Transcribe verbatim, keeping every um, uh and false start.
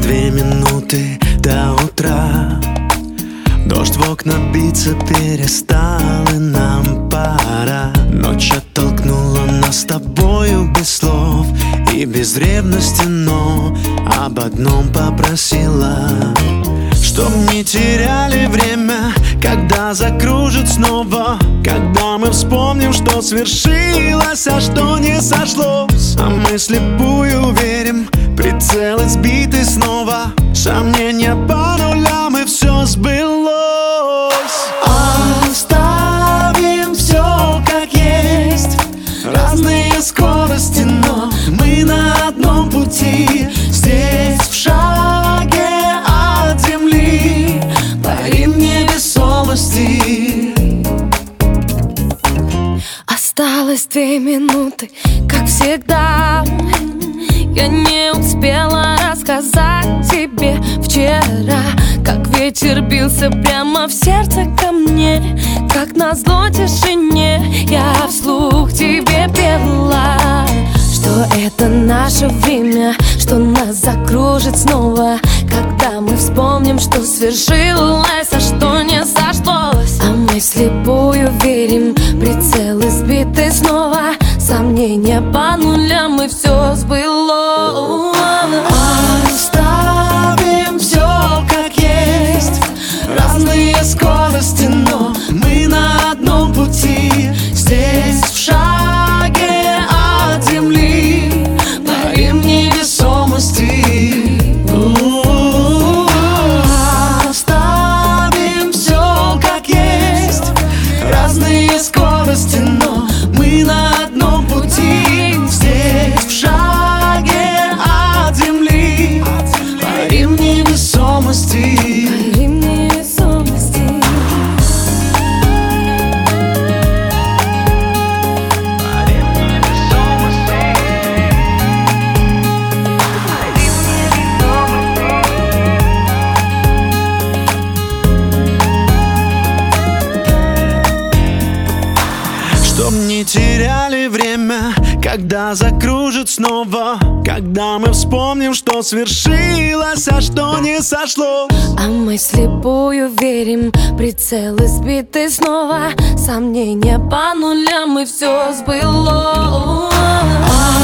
две минуты до утра. Дождь в окна биться перестал, и нам пора. Ночь оттолкнула нас с тобою без слов и без ревности, но об одном попросила: чтоб не теряли время, когда закружит снова, когда мы вспомним, что свершилось, а что не сошлось. А мы слепую верим, прицелы сбиты снова, сомнения по нулям, и все сбылось. Оставим все как есть, разные скорости, но мы на одном пути. Здесь в шаге от земли парим в невесомости. Осталось две минуты, как всегда. Я не успела рассказать тебе вчера, как ветер бился прямо в сердце ко мне, как назло тишине я вслух тебе пела, что это наше время, что нас закружит снова, когда мы вспомним, что свершилось, а что не сошлось. А мы слепую верим, прицелы сбиты снова, сомнения по нулям, и все сбылось. Оставим все как есть, разные скорости, но мы на одном пути. Здесь в шаге от земли парим в невесомости. Оставим все как есть, разные скорости, но мы на одном пути. Здесь в шаге от земли парим в невесомости. Парим в невесомости. Чтоб не теряли время, когда закружит снова, когда мы вспомним, что свершилось, а что не сошлось. А мы слепую верим, прицелы сбиты снова, сомнения по нулям, и все сбылось.